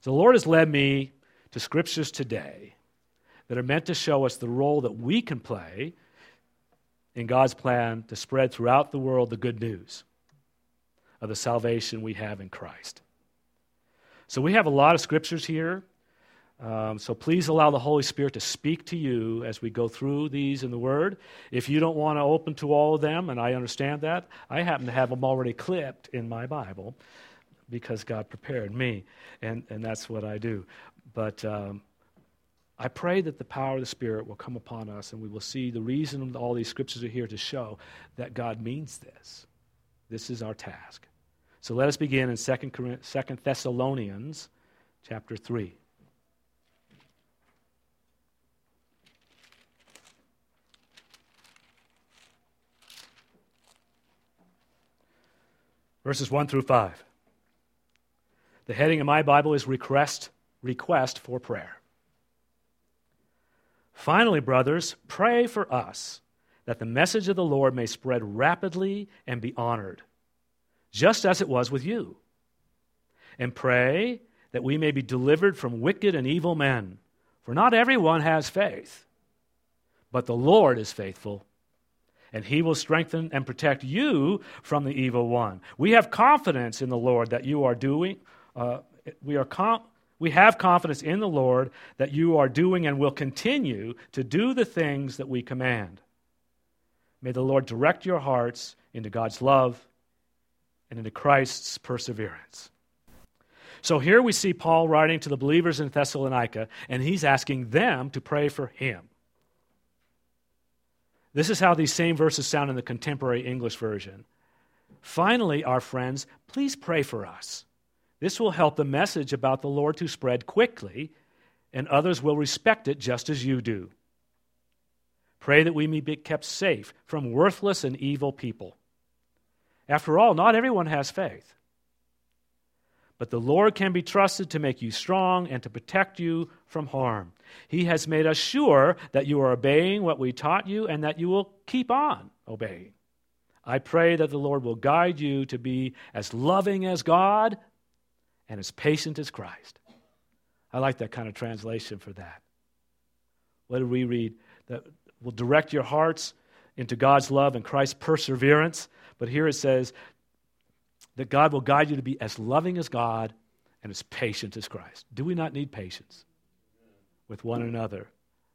So the Lord has led me to scriptures today that are meant to show us the role that we can play in God's plan to spread throughout the world the good news of the salvation we have in Christ. So we have a lot of scriptures here. So please allow the Holy Spirit to speak to you as we go through these in the Word. If you don't want to open to all of them, and I understand that, I happen to have them already clipped in my Bible because God prepared me, and that's what I do. But I pray that the power of the Spirit will come upon us, and we will see the reason all these scriptures are here to show that God means this. This is our task. So let us begin in 2 Thessalonians chapter 3. Verses 1 through 5. The heading of my Bible is request for prayer. Finally, brothers, pray for us that the message of the Lord may spread rapidly and be honored, just as it was with you. And pray that we may be delivered from wicked and evil men, for not everyone has faith. But the Lord is faithful, and he will strengthen and protect you from the evil one. We have confidence in the Lord that you are doing. We have confidence in the Lord that you are doing and will continue to do the things that we command. May the Lord direct your hearts into God's love and into Christ's perseverance. So here we see Paul writing to the believers in Thessalonica, and he's asking them to pray for him. This is how these same verses sound in the contemporary English version. Finally, our friends, please pray for us. This will help the message about the Lord to spread quickly, and others will respect it just as you do. Pray that we may be kept safe from worthless and evil people. After all, not everyone has faith. But the Lord can be trusted to make you strong and to protect you from harm. He has made us sure that you are obeying what we taught you and that you will keep on obeying. I pray that the Lord will guide you to be as loving as God and as patient as Christ. I like that kind of translation for that. What did we read? That will direct your hearts into God's love and Christ's perseverance. But here it says that God will guide you to be as loving as God and as patient as Christ. Do we not need patience with one another?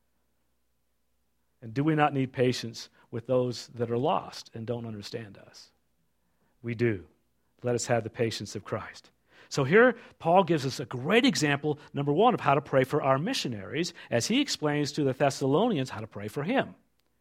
And do we not need patience with those that are lost and don't understand us? We do. Let us have the patience of Christ. So here, Paul gives us a great example, number one, of how to pray for our missionaries, as he explains to the Thessalonians how to pray for him.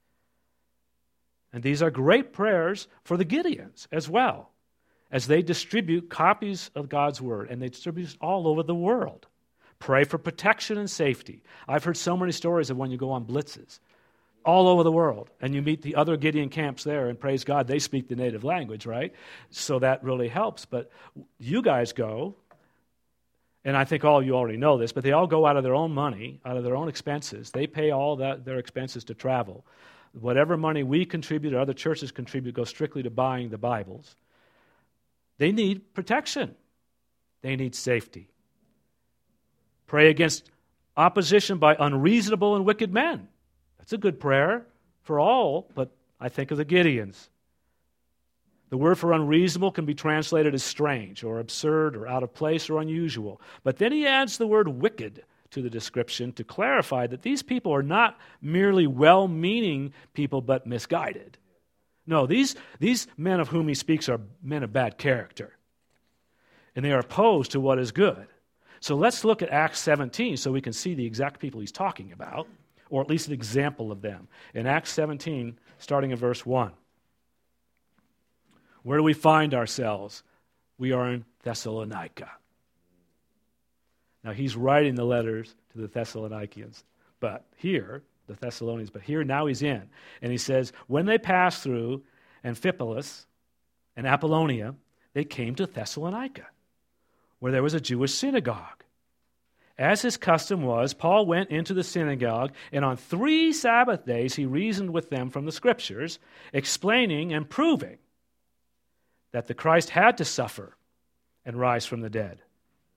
And these are great prayers for the Gideons as well, as they distribute copies of God's Word, and they distribute it all over the world. Pray for protection and safety. I've heard so many stories of when you go on blitzes all over the world, and you meet the other Gideon camps there, and praise God, they speak the native language, right? So that really helps. But you guys go, and I think all of you already know this, but they all go out of their own money, out of their own expenses. They pay all their expenses to travel. Whatever money we contribute or other churches contribute goes strictly to buying the Bibles. They need protection. They need safety. Pray against opposition by unreasonable and wicked men. That's a good prayer for all, but I think of the Gideons. The word for unreasonable can be translated as strange or absurd or out of place or unusual. But then he adds the word wicked to the description to clarify that these people are not merely well-meaning people but misguided. No, these men of whom he speaks are men of bad character, and they are opposed to what is good. So let's look at Acts 17 so we can see the exact people he's talking about, or at least an example of them. In Acts 17, starting in verse 1. Where do we find ourselves? We are in Thessalonica. Now, he's writing the letters to the Thessalonians, but here now he's in. And he says, when they passed through Amphipolis and Apollonia, they came to Thessalonica, where there was a Jewish synagogue. As his custom was, Paul went into the synagogue, and on 3 Sabbath days he reasoned with them from the Scriptures, explaining and proving that the Christ had to suffer and rise from the dead.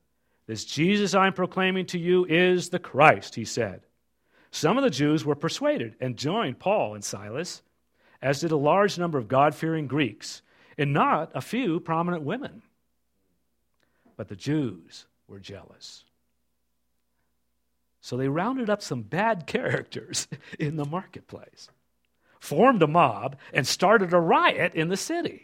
This Jesus I am proclaiming to you is the Christ, he said. Some of the Jews were persuaded and joined Paul and Silas, as did a large number of God-fearing Greeks, and not a few prominent women. But the Jews were jealous. So they rounded up some bad characters in the marketplace, formed a mob, and started a riot in the city.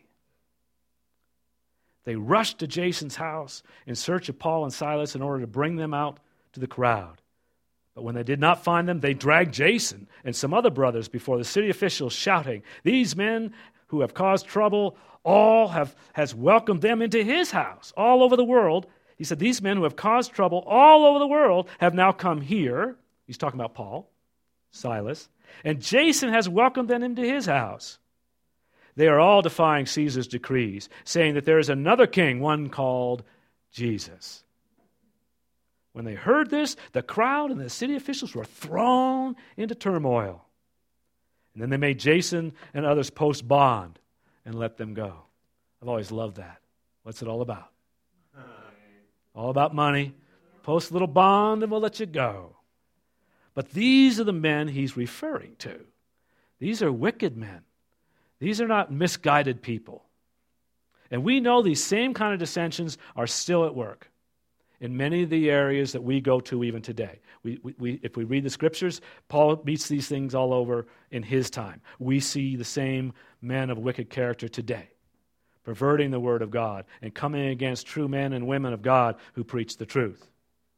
They rushed to Jason's house in search of Paul and Silas in order to bring them out to the crowd. But when they did not find them, they dragged Jason and some other brothers before the city officials, shouting, "These men who have caused trouble, has welcomed them into his house all over the world." He said, "These men who have caused trouble all over the world have now come here." He's talking about Paul, Silas. "And Jason has welcomed them into his house. They are all defying Caesar's decrees, saying that there is another king, one called Jesus." When they heard this, the crowd and the city officials were thrown into turmoil. And then they made Jason and others post bond and let them go. I've always loved that. What's it all about? All about money. Post a little bond and we'll let you go. But these are the men he's referring to. These are wicked men. These are not misguided people. And we know these same kind of dissensions are still at work in many of the areas that we go to even today. If we read the Scriptures, Paul meets these things all over in his time. We see the same men of wicked character today, perverting the Word of God and coming against true men and women of God who preach the truth.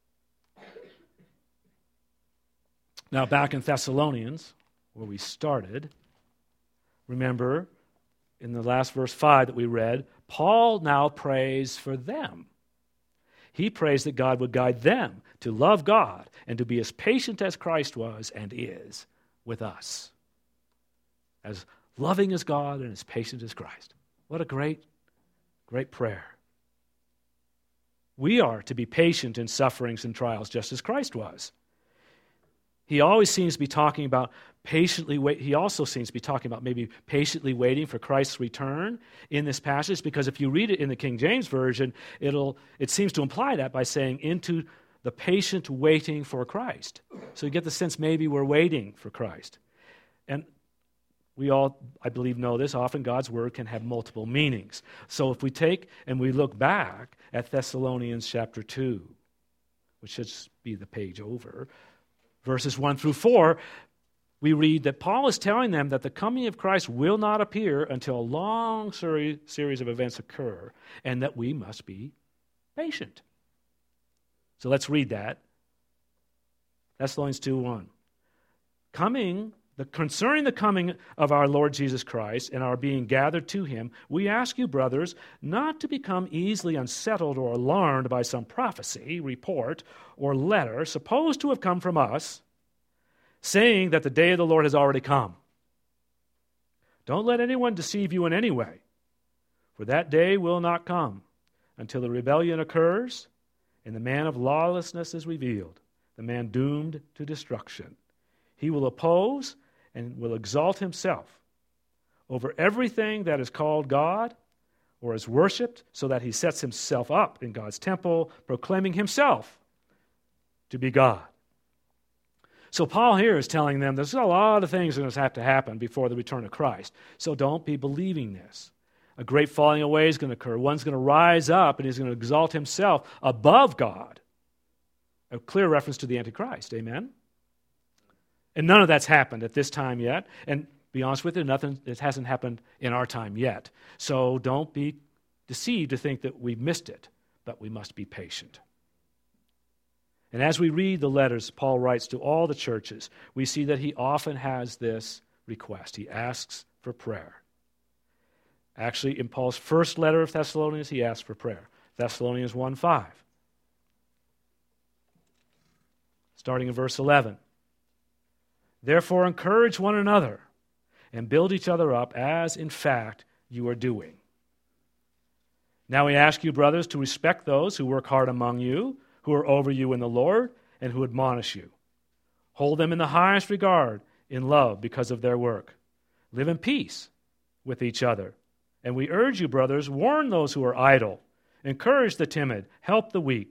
Now, back in Thessalonians, where we started, remember, in the last verse 5 that we read, Paul now prays for them. He prays that God would guide them to love God and to be as patient as Christ was and is with us. As loving as God and as patient as Christ. What a great, great prayer. We are to be patient in sufferings and trials just as Christ was. He always seems to be talking about he also seems to be talking about maybe patiently waiting for Christ's return in this passage, because if you read it in the King James Version, it seems to imply that by saying into the patient waiting for Christ. So you get the sense maybe we're waiting for Christ. And we all, I believe, know this. Often God's Word can have multiple meanings. So if we take and we look back at Thessalonians chapter 2, which should be the page over, verses 1 through 4, we read that Paul is telling them that the coming of Christ will not appear until a long series of events occur, and that we must be patient. So let's read that. Thessalonians 2:1. Concerning the coming of our Lord Jesus Christ and our being gathered to him, we ask you, brothers, not to become easily unsettled or alarmed by some prophecy, report, or letter supposed to have come from us, saying that the day of the Lord has already come. Don't let anyone deceive you in any way, for that day will not come until the rebellion occurs and the man of lawlessness is revealed, the man doomed to destruction. He will oppose and will exalt himself over everything that is called God or is worshipped, so that he sets himself up in God's temple, proclaiming himself to be God. So Paul here is telling them there's a lot of things that are going to have to happen before the return of Christ. So don't be believing this. A great falling away is going to occur. One's going to rise up and he's going to exalt himself above God. A clear reference to the Antichrist. Amen? And none of that's happened at this time yet. And to be honest with you, it hasn't happened in our time yet. So don't be deceived to think that we've missed it. But we must be patient. And as we read the letters Paul writes to all the churches, we see that he often has this request. He asks for prayer. Actually, in Paul's first letter of Thessalonians, he asks for prayer. Thessalonians 1:5. Starting in verse 11. Therefore, encourage one another and build each other up, as in fact you are doing. Now we ask you, brothers, to respect those who work hard among you, who are over you in the Lord, and who admonish you. Hold them in the highest regard in love because of their work. Live in peace with each other. And we urge you, brothers, warn those who are idle, encourage the timid, help the weak,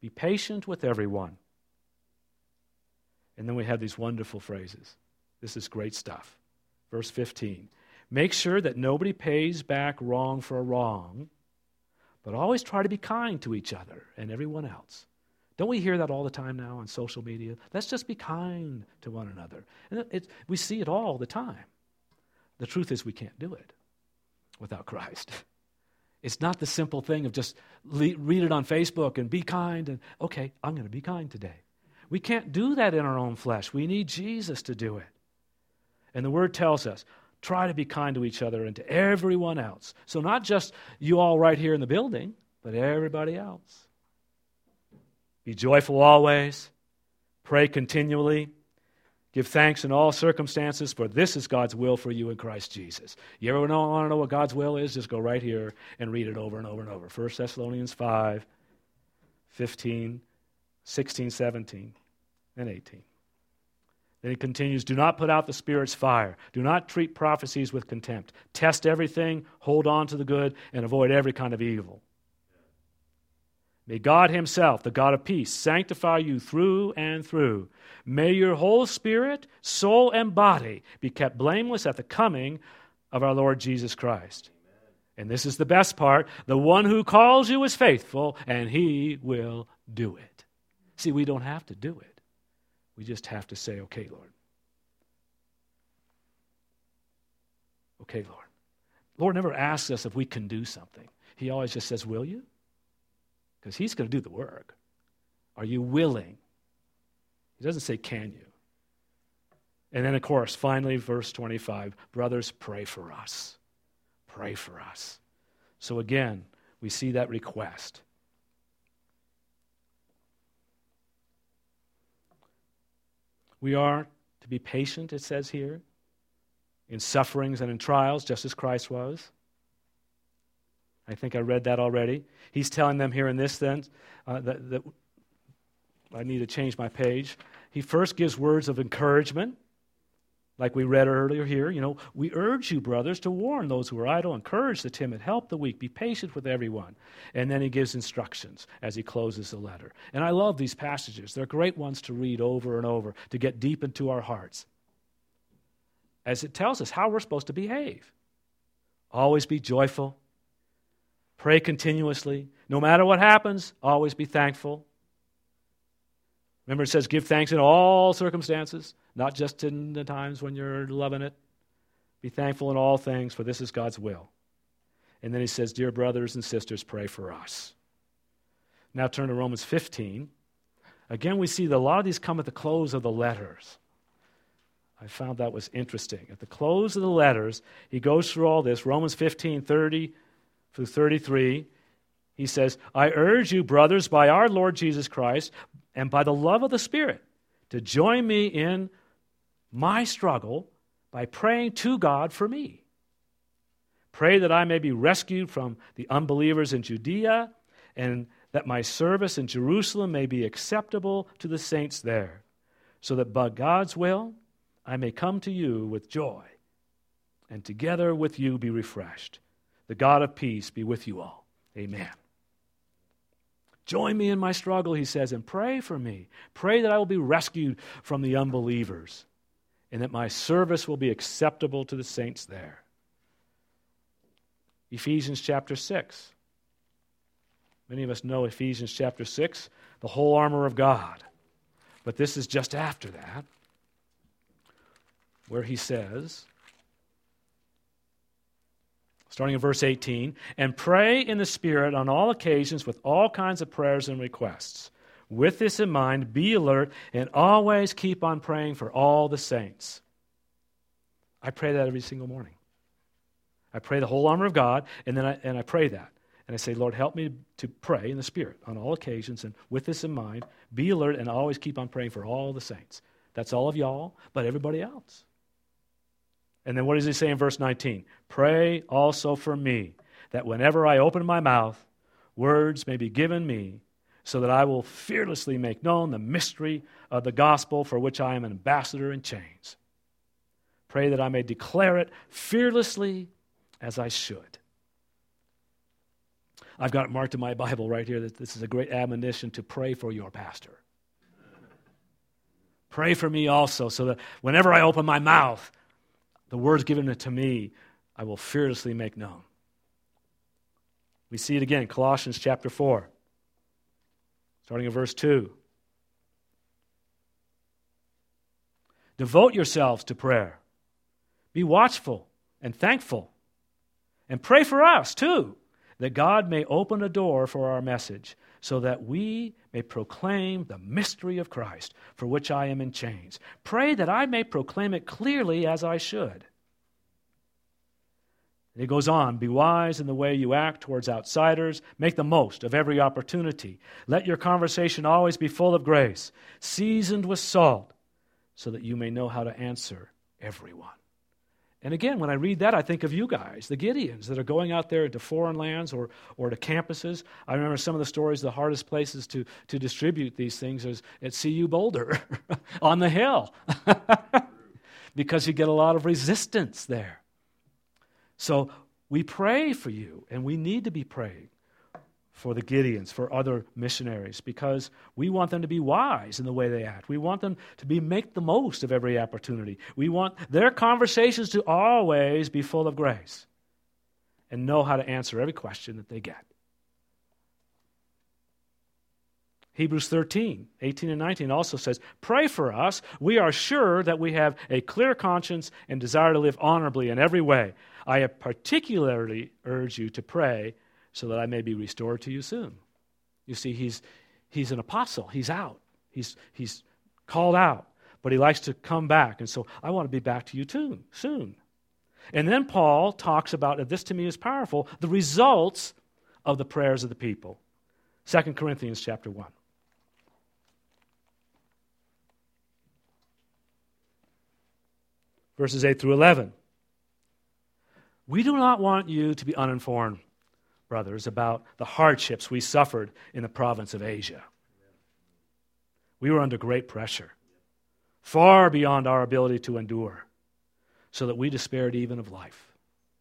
Be patient with everyone. And then we have these wonderful phrases. This is great stuff. Verse 15. Make sure that nobody pays back wrong for a wrong, but always try to be kind to each other and everyone else. Don't we hear that all the time now on social media? Let's just be kind to one another. And we see it all the time. The truth is we can't do it without Christ. It's not the simple thing of just read it on Facebook and be kind and, okay, I'm going to be kind today. We can't do that in our own flesh. We need Jesus to do it. And the Word tells us, try to be kind to each other and to everyone else. So not just you all right here in the building, but everybody else. Be joyful always. Pray continually. Give thanks in all circumstances, for this is God's will for you in Christ Jesus. You ever want to know what God's will is? Just go right here and read it over and over and over. 1 Thessalonians 5, 15, 16, 17, and 18. Then he continues, do not put out the Spirit's fire. Do not treat prophecies with contempt. Test everything, hold on to the good, and avoid every kind of evil. May God himself, the God of peace, sanctify you through and through. May your whole spirit, soul, and body be kept blameless at the coming of our Lord Jesus Christ. Amen. And this is the best part. The one who calls you is faithful, and he will do it. See, we don't have to do it. We just have to say, okay, Lord. Okay, Lord. Lord never asks us if we can do something. He always just says, will you? Because he's going to do the work. Are you willing? He doesn't say, can you? And then, of course, finally, verse 25, brothers, pray for us. Pray for us. So again, we see that request. We are to be patient, it says here, in sufferings and in trials, just as Christ was. I think I read that already. He's telling them here in this then that I need to change my page. He first gives words of encouragement, like we read earlier here. You know, we urge you, brothers, to warn those who are idle, encourage the timid, help the weak, be patient with everyone. And then he gives instructions as he closes the letter. And I love these passages. They're great ones to read over and over to get deep into our hearts, as it tells us how we're supposed to behave. Always be joyful. Pray continuously. No matter what happens, always be thankful. Remember, it says give thanks in all circumstances, not just in the times when you're loving it. Be thankful in all things, for this is God's will. And then he says, dear brothers and sisters, pray for us. Now turn to Romans 15. Again, we see that a lot of these come at the close of the letters. I found that was interesting. At the close of the letters, he goes through all this. Romans 15, 30 through 33, he says, I urge you, brothers, by our Lord Jesus Christ, and by the love of the Spirit, to join me in my struggle by praying to God for me. Pray that I may be rescued from the unbelievers in Judea, and that my service in Jerusalem may be acceptable to the saints there, so that by God's will I may come to you with joy, and together with you be refreshed. The God of peace be with you all. Amen. Join me in my struggle, he says, and pray for me. Pray that I will be rescued from the unbelievers, and that my service will be acceptable to the saints there. Ephesians chapter 6. Many of us know Ephesians chapter 6, the whole armor of God. But this is just after that, where he says, starting in verse 18, and pray in the Spirit on all occasions with all kinds of prayers and requests. With this in mind, be alert and always keep on praying for all the saints. I pray that every single morning. I pray the whole armor of God, and then I pray that. And I say, Lord, help me to pray in the Spirit on all occasions, and with this in mind, be alert and always keep on praying for all the saints. That's all of y'all, but everybody else. And then what does he say in verse 19? Pray also for me, that whenever I open my mouth, words may be given me, so that I will fearlessly make known the mystery of the gospel, for which I am an ambassador in chains. Pray that I may declare it fearlessly as I should. I've got it marked in my Bible right here that this is a great admonition to pray for your pastor. Pray for me also, so that whenever I open my mouth, the words given to me, I will fearlessly make known. We see it again, Colossians chapter 4, starting in verse 2. Devote yourselves to prayer. Be watchful and thankful. And pray for us, too, that God may open a door for our message, so that we may proclaim the mystery of Christ, for which I am in chains. Pray that I may proclaim it clearly as I should. And he goes on, be wise in the way you act towards outsiders. Make the most of every opportunity. Let your conversation always be full of grace, seasoned with salt, so that you may know how to answer everyone. And again, when I read that, I think of you guys, the Gideons that are going out there to foreign lands or to campuses. I remember some of the stories, the hardest places to distribute these things is at CU Boulder on the hill because you get a lot of resistance there. So we pray for you, and we need to be praying for the Gideons, for other missionaries, because we want them to be wise in the way they act. We want them to make the most of every opportunity. We want their conversations to always be full of grace and know how to answer every question that they get. Hebrews 13, 18 and 19 also says, pray for us. We are sure that we have a clear conscience and desire to live honorably in every way. I particularly urge you to pray so that I may be restored to you soon. You see, he's an apostle. He's out. He's called out, but he likes to come back. And so I want to be back to you soon. And then Paul talks about, and this to me is powerful, the results of the prayers of the people. 2 Corinthians chapter 1. Verses 8 through 11. We do not want you to be uninformed, brothers, about the hardships we suffered in the province of Asia. We were under great pressure, far beyond our ability to endure, so that we despaired even of life.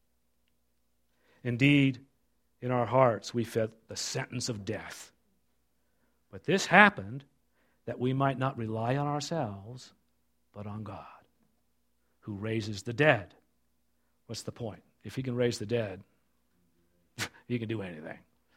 Indeed, in our hearts we felt the sentence of death. But this happened that we might not rely on ourselves, but on God, who raises the dead. What's the point? If he can raise the dead, he can do anything.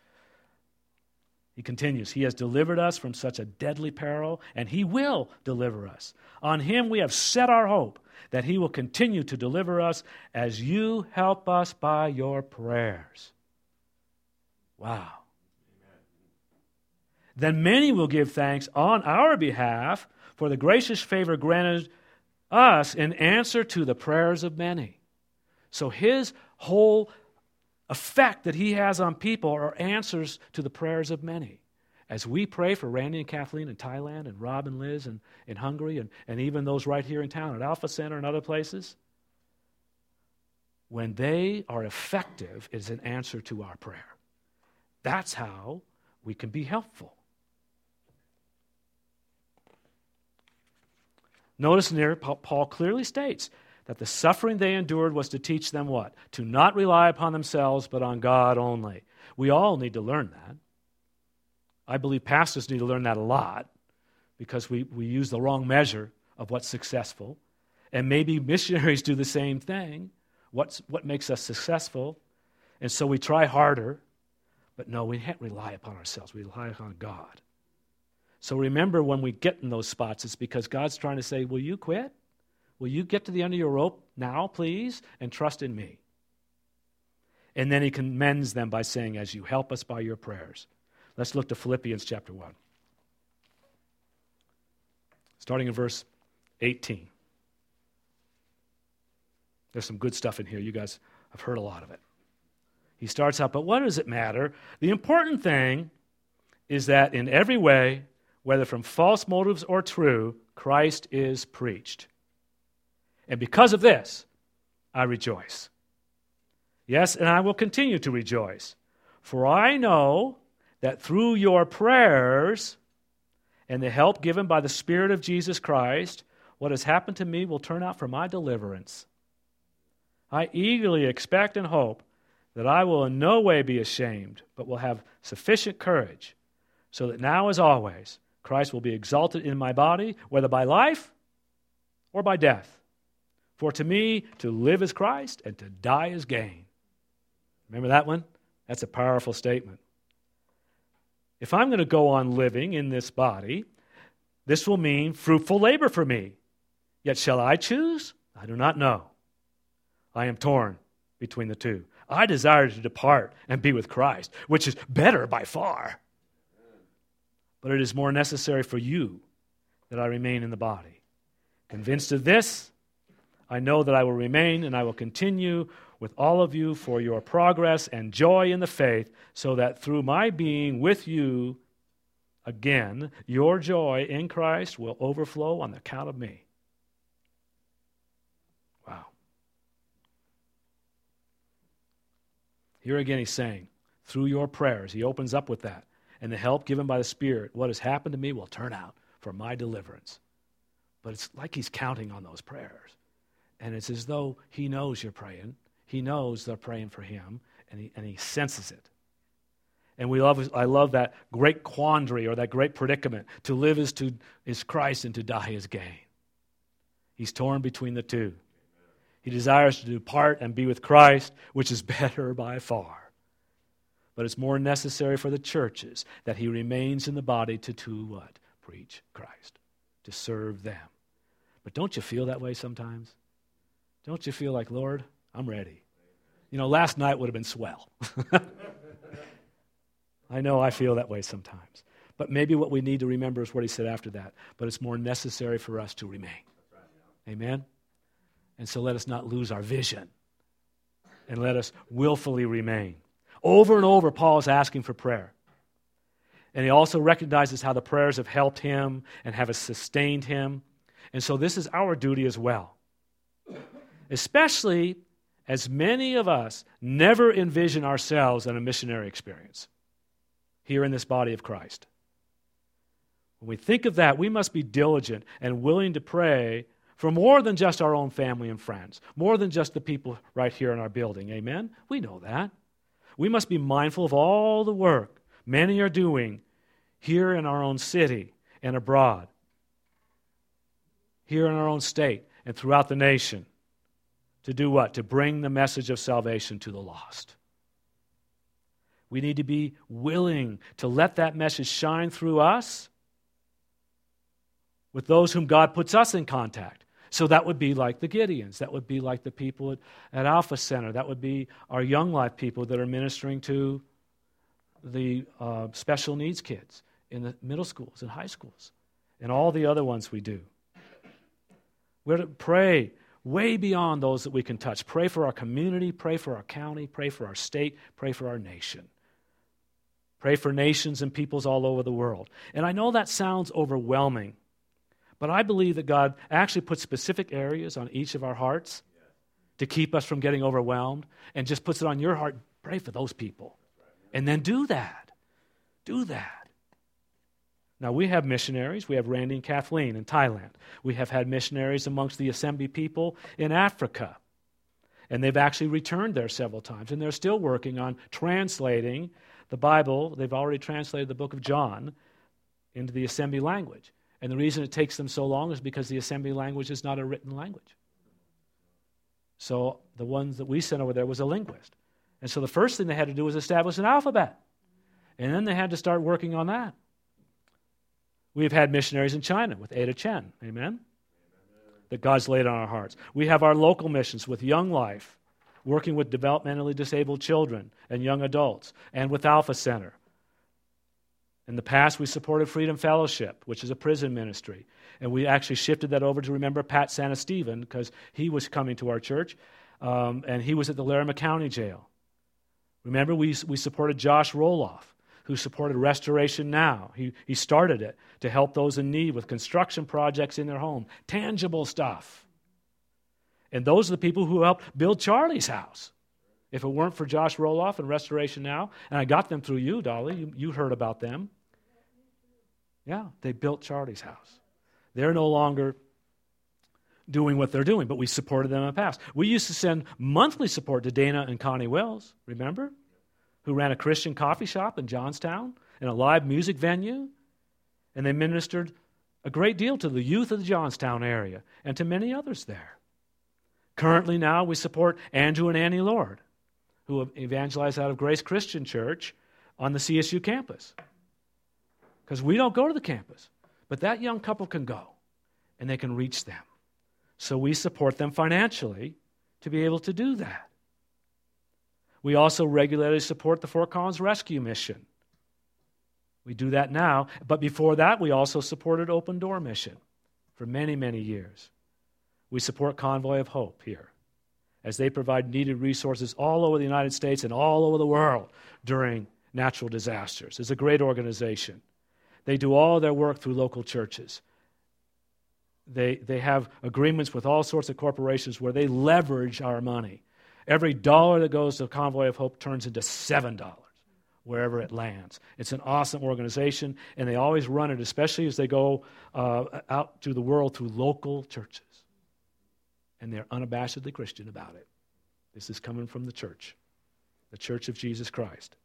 He continues, he has delivered us from such a deadly peril, and he will deliver us. On him we have set our hope, that he will continue to deliver us as you help us by your prayers. Wow. Amen. Then many will give thanks on our behalf for the gracious favor granted us in answer to the prayers of many. So his whole effect that he has on people are answers to the prayers of many. As we pray for Randy and Kathleen in Thailand and Rob and Liz in Hungary and even those right here in town at Alpha Center and other places, when they are effective, it's an answer to our prayer. That's how we can be helpful. Notice in there, Paul clearly states that the suffering they endured was to teach them what? To not rely upon themselves, but on God only. We all need to learn that. I believe pastors need to learn that a lot because we use the wrong measure of what's successful. And maybe missionaries do the same thing. What makes us successful? And so we try harder. But no, we can't rely upon ourselves. We rely upon God. So remember, when we get in those spots, it's because God's trying to say, will you quit? Will you get to the end of your rope now, please, and trust in me? And then he commends them by saying, as you help us by your prayers. Let's look to Philippians chapter 1. Starting in verse 18. There's some good stuff in here. You guys have heard a lot of it. He starts out, but what does it matter? The important thing is that in every way, whether from false motives or true, Christ is preached. And because of this, I rejoice. Yes, and I will continue to rejoice. For I know that through your prayers and the help given by the Spirit of Jesus Christ, what has happened to me will turn out for my deliverance. I eagerly expect and hope that I will in no way be ashamed, but will have sufficient courage, so that now as always, Christ will be exalted in my body, whether by life or by death. For to me, to live is Christ, and to die is gain. Remember that one? That's a powerful statement. If I'm going to go on living in this body, this will mean fruitful labor for me. Yet shall I choose? I do not know. I am torn between the two. I desire to depart and be with Christ, which is better by far. But it is more necessary for you that I remain in the body. Convinced of this, I know that I will remain and I will continue with all of you for your progress and joy in the faith, so that through my being with you again, your joy in Christ will overflow on the account of me. Wow. Here again he's saying, through your prayers, he opens up with that, and the help given by the Spirit, what has happened to me will turn out for my deliverance. But it's like he's counting on those prayers. And it's as though he knows you're praying. He knows they're praying for him, and he senses it. And I love that great quandary or that great predicament. To live is Christ, and to die is gain. He's torn between the two. He desires to depart and be with Christ, which is better by far. But it's more necessary for the churches that he remains in the body to what? Preach Christ, to serve them. But don't you feel that way sometimes? Don't you feel like, Lord, I'm ready? You know, last night would have been swell. I know I feel that way sometimes. But maybe what we need to remember is what he said after that. But it's more necessary for us to remain. Amen? And so let us not lose our vision. And let us willfully remain. Over and over, Paul is asking for prayer. And he also recognizes how the prayers have helped him and have sustained him. And so this is our duty as well. Especially as many of us never envision ourselves in a missionary experience here in this body of Christ. When we think of that, we must be diligent and willing to pray for more than just our own family and friends, more than just the people right here in our building. Amen? We know that. We must be mindful of all the work many are doing here in our own city and abroad, here in our own state and throughout the nation. To do what? To bring the message of salvation to the lost. We need to be willing to let that message shine through us with those whom God puts us in contact. So that would be like the Gideons. That would be like the people at Alpha Center. That would be our Young Life people that are ministering to the special needs kids in the middle schools and high schools and all the other ones we do. We're to pray way beyond those that we can touch. Pray for our community, pray for our county, pray for our state, pray for our nation. Pray for nations and peoples all over the world. And I know that sounds overwhelming, but I believe that God actually puts specific areas on each of our hearts to keep us from getting overwhelmed, and just puts it on your heart, pray for those people. And then do that. Do that. Now, we have missionaries. We have Randy and Kathleen in Thailand. We have had missionaries amongst the Assembly people in Africa. And they've actually returned there several times. And they're still working on translating the Bible. They've already translated the book of John into the Assembly language. And the reason it takes them so long is because the Assembly language is not a written language. So the ones that we sent over there was a linguist. And so the first thing they had to do was establish an alphabet. And then they had to start working on that. We've had missionaries in China with Ada Chen, amen? That God's laid on our hearts. We have our local missions with Young Life, working with developmentally disabled children and young adults, and with Alpha Center. In the past, we supported Freedom Fellowship, which is a prison ministry. And we actually shifted that over to remember Pat Santasteven, because he was coming to our church, and he was at the Larimer County Jail. Remember, we supported Josh Roloff, who supported Restoration Now. He started it to help those in need with construction projects in their home, tangible stuff. And those are the people who helped build Charlie's house. If it weren't for Josh Roloff and Restoration Now, and I got them through you, Dolly, you heard about them. Yeah, they built Charlie's house. They're no longer doing what they're doing, but we supported them in the past. We used to send monthly support to Dana and Connie Wells, remember? Who ran a Christian coffee shop in Johnstown and a live music venue. And they ministered a great deal to the youth of the Johnstown area and to many others there. Currently now we support Andrew and Annie Lord, who have evangelized out of Grace Christian Church on the CSU campus. Because we don't go to the campus, but that young couple can go, and they can reach them. So we support them financially to be able to do that. We also regularly support the Fort Collins Rescue Mission. We do that now, but before that we also supported Open Door Mission for many, many years. We support Convoy of Hope here as they provide needed resources all over the United States and all over the world during natural disasters. It's a great organization. They do all their work through local churches. They have agreements with all sorts of corporations where they leverage our money. Every dollar that goes to Convoy of Hope turns into $7 wherever it lands. It's an awesome organization, and they always run it, especially as they go out to the world through local churches. And they're unabashedly Christian about it. This is coming from the Church of Jesus Christ.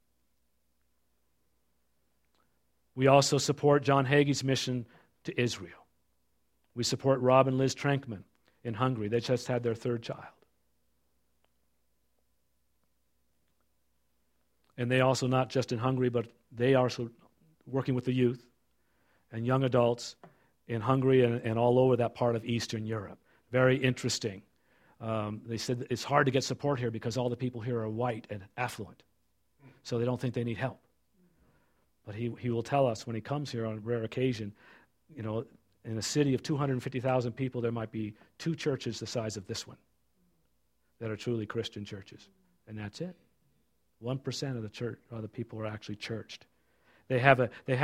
We also support John Hagee's mission to Israel. We support Rob and Liz Trankman in Hungary. They just had their third child. And they also, not just in Hungary, but they are also working with the youth and young adults in Hungary and all over that part of Eastern Europe. Very interesting. They said it's hard to get support here because all the people here are white and affluent. So they don't think they need help. But he will tell us when he comes here on a rare occasion, in a city of 250,000 people, there might be 2 churches the size of this one that are truly Christian churches. And that's it. 1% of the church, or the people are actually churched. They have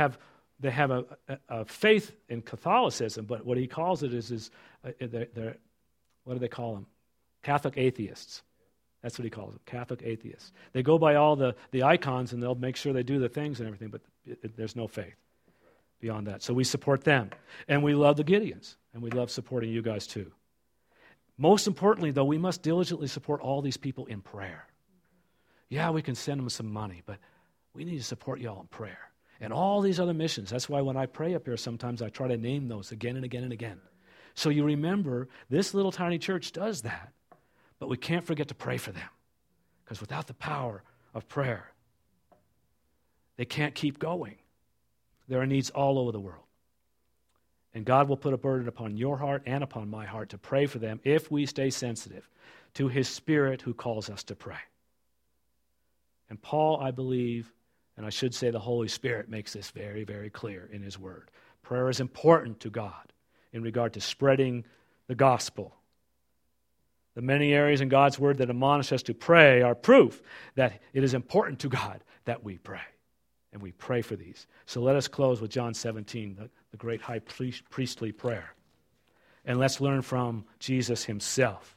a faith in Catholicism, but what he calls it is they're what do they call them? Catholic atheists. That's what he calls them, Catholic atheists. They go by all the icons and they'll make sure they do the things and everything, but there's no faith beyond that. So we support them. And we love the Gideons, and we love supporting you guys too. Most importantly, though, we must diligently support all these people in prayer. Yeah, we can send them some money, but we need to support you all in prayer. And all these other missions. That's why when I pray up here, sometimes I try to name those again and again and again. So you remember, this little tiny church does that, but we can't forget to pray for them. Because without the power of prayer, they can't keep going. There are needs all over the world. And God will put a burden upon your heart and upon my heart to pray for them if we stay sensitive to His Spirit who calls us to pray. And Paul, I believe, and I should say the Holy Spirit, makes this very, very clear in His Word. Prayer is important to God in regard to spreading the gospel. The many areas in God's Word that admonish us to pray are proof that it is important to God that we pray. And we pray for these. So let us close with John 17, the great high priestly prayer. And let's learn from Jesus Himself.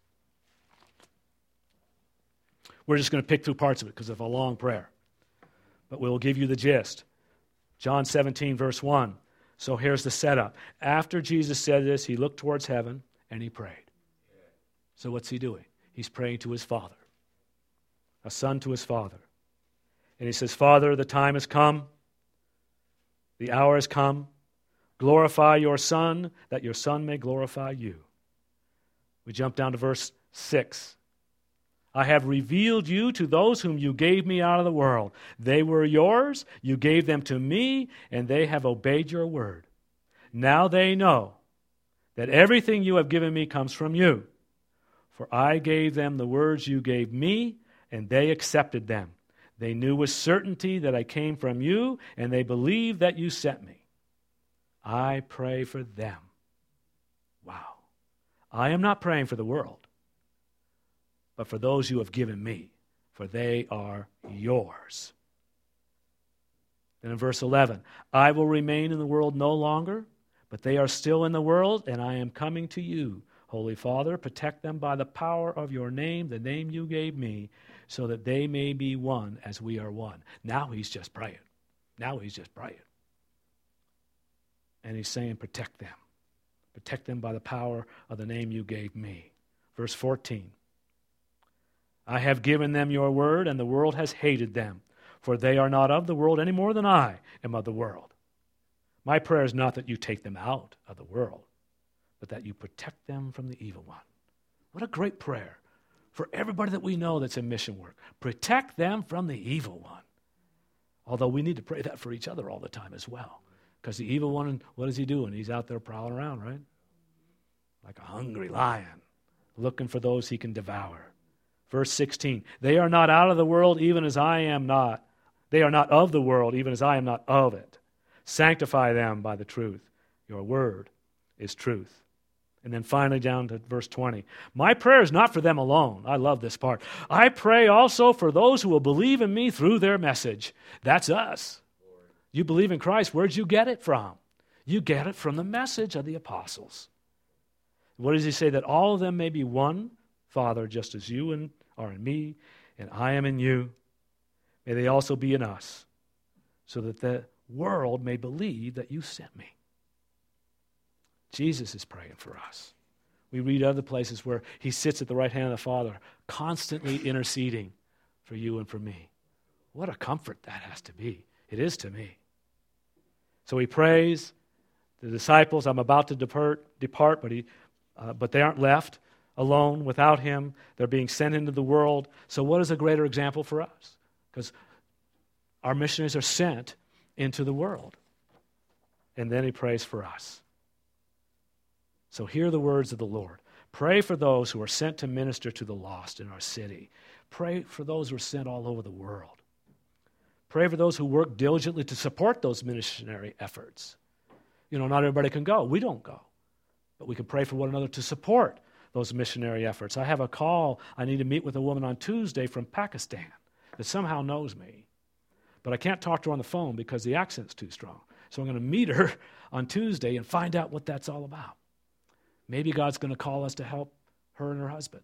We're just going to pick through parts of it because of a long prayer. But we'll give you the gist. John 17, verse 1. So here's the setup. After Jesus said this, He looked towards heaven and He prayed. So what's He doing? He's praying to His Father. A son to his Father. And He says, Father, the time has come. The hour has come. Glorify your Son, that your Son may glorify you. We jump down to verse 6. I have revealed you to those whom you gave me out of the world. They were yours, you gave them to me, and they have obeyed your word. Now they know that everything you have given me comes from you. For I gave them the words you gave me, and they accepted them. They knew with certainty that I came from you, and they believed that you sent me. I pray for them. Wow. I am not praying for the world, but for those you have given me, for they are yours. Then in verse 11, I will remain in the world no longer, but they are still in the world, and I am coming to you. Holy Father, protect them by the power of your name, the name you gave me, so that they may be one as we are one. Now he's just praying. Now he's just praying. And he's saying, protect them. Protect them by the power of the name you gave me. Verse 14. I have given them your word, and the world has hated them, for they are not of the world any more than I am of the world. My prayer is not that you take them out of the world, but that you protect them from the evil one. What a great prayer for everybody that we know that's in mission work. Protect them from the evil one. Although we need to pray that for each other all the time as well. Because the evil one, what is he doing? He's out there prowling around, right? Like a hungry lion, looking for those he can devour. Verse 16, they are not out of the world even as I am not. They are not of the world even as I am not of it. Sanctify them by the truth. Your word is truth. And then finally down to verse 20. My prayer is not for them alone. I love this part. I pray also for those who will believe in me through their message. That's us. You believe in Christ. Where'd you get it from? You get it from the message of the apostles. What does he say? That all of them may be one, Father, just as you are in me, and I am in you. May they also be in us, so that the world may believe that you sent me. Jesus is praying for us. We read other places where he sits at the right hand of the Father, constantly interceding for you and for me. What a comfort that has to be. It is to me. So he prays. The disciples, I'm about to depart, but they aren't left alone without him. They're being sent into the world. So what is a greater example for us? Because our missionaries are sent into the world. And then he prays for us. So hear the words of the Lord. Pray for those who are sent to minister to the lost in our city. Pray for those who are sent all over the world. Pray for those who work diligently to support those missionary efforts. You know, not everybody can go. We don't go. But we can pray for one another to support those missionary efforts. I have a call. I need to meet with a woman on Tuesday from Pakistan that somehow knows me. But I can't talk to her on the phone because the accent's too strong. So I'm going to meet her on Tuesday and find out what that's all about. Maybe God's going to call us to help her and her husband.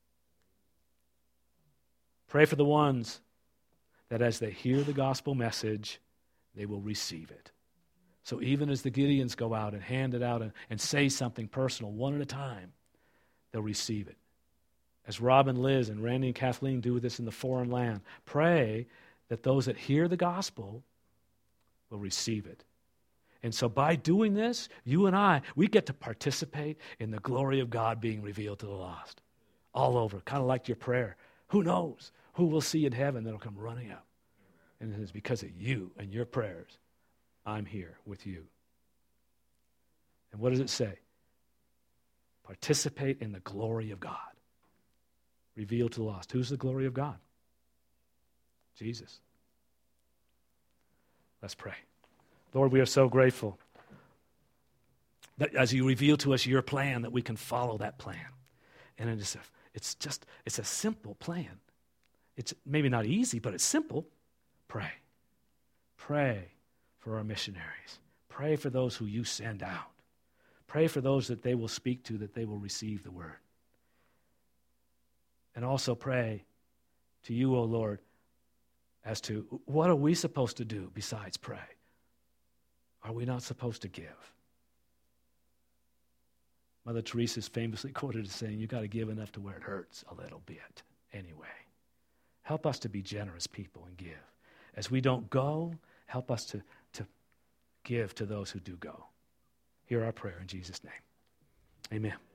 Pray for the ones that as they hear the gospel message, they will receive it. So even as the Gideons go out and hand it out and say something personal one at a time, they'll receive it. As Rob and Liz and Randy and Kathleen do this in the foreign land, pray that those that hear the gospel will receive it. And so by doing this, you and I, we get to participate in the glory of God being revealed to the lost. All over, kind of like your prayer. Who knows who we'll see in heaven that'll come running up? And it's because of you and your prayers, I'm here with you. And what does it say? Participate in the glory of God. Revealed to the lost. Who's the glory of God? Jesus. Let's pray. Lord, we are so grateful that as you reveal to us your plan, that we can follow that plan. And it's a simple plan. It's maybe not easy, but it's simple. Pray. Pray for our missionaries. Pray for those who you send out. Pray for those that they will speak to, that they will receive the word. And also pray to you, O Lord, as to what are we supposed to do besides pray? Are we not supposed to give? Mother Teresa is famously quoted as saying, you've got to give enough to where it hurts a little bit anyway. Help us to be generous people and give. As we don't go, help us to give to those who do go. Hear our prayer in Jesus' name. Amen.